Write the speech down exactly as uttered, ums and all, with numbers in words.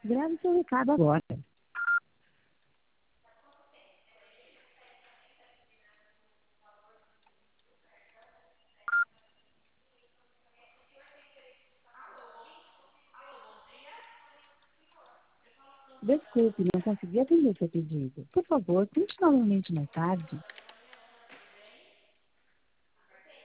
Grave seu recado agora. Desculpe, não consegui atender seu pedido. Por favor, tente novamente mais tarde.